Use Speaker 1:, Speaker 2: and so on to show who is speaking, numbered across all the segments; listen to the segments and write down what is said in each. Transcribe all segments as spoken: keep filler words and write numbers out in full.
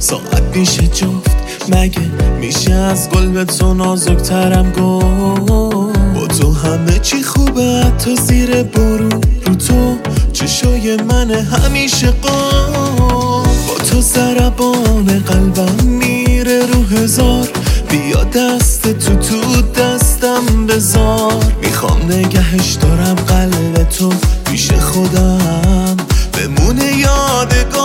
Speaker 1: ساعت میشه جفت، مگه میشه از گل به تو نازکترم گفت؟ با تو همه چی خوبه حتی زیر بارون، رو تو چشای من همیشه قام. با تو ضربان قلبم میره رو هزار، بیا دست تو تو دستم بذار. میخوام نگهش دارم قلب تو پیش خودم بمونه یادگار.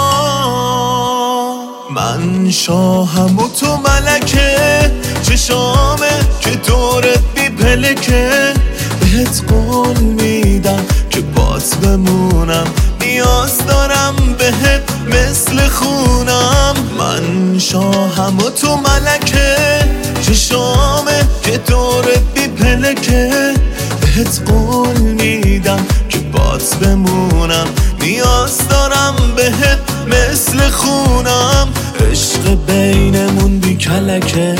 Speaker 1: من شاهم و تو ملکه، چشامه که دورت بی پلکه. بهت قول میدم که بات بمونم، نیاز دارم بهت مثل خونم. من شاهم و تو ملکه، چشامه که دورت بی پلکه. بهت قول میدم که بات بمونم، نیاز دارم بهت مثل خونم. عشق بینمون بی کلکه.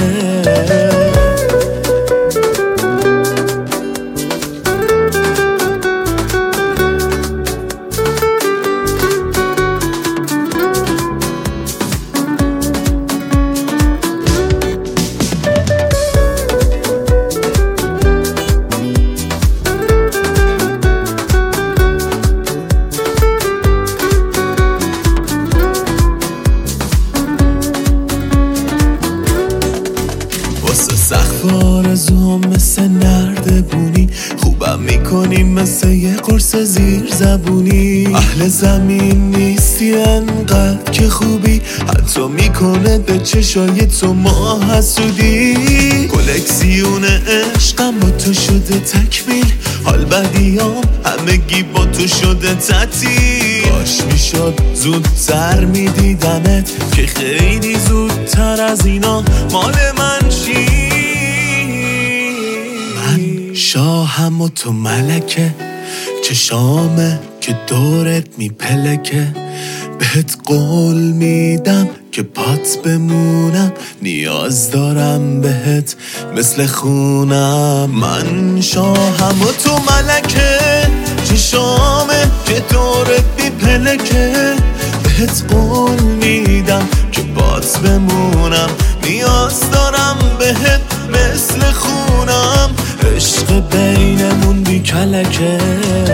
Speaker 1: واسه سقف آرزوام مثل نردبونی، خوبم میکنی مثل یه قرص زیر زبونی. اهل زمین نیستی انقدر که خوبی، حتی میکنه به چشای تو ما حسودی. کلکسیون عشقم با تو شده تکمیل، حال بدیام همگی با تو شده تعطیل. کاش میشد زودتر میدیدمت که خیلی زودتر از اینا مال من شی. من شاهم و تو ملکه، چشامه که دورت میپلکه. بهت قول میدم که پات بمونم، نیاز دارم بهت مثل خونم. من شاهم و تو ملکه، چشامه که دورت بی پلکه. بهت قول میدم که پات بمونم، نیاز دارم بهت مثل خونم. عشق بینمون بی کلکه.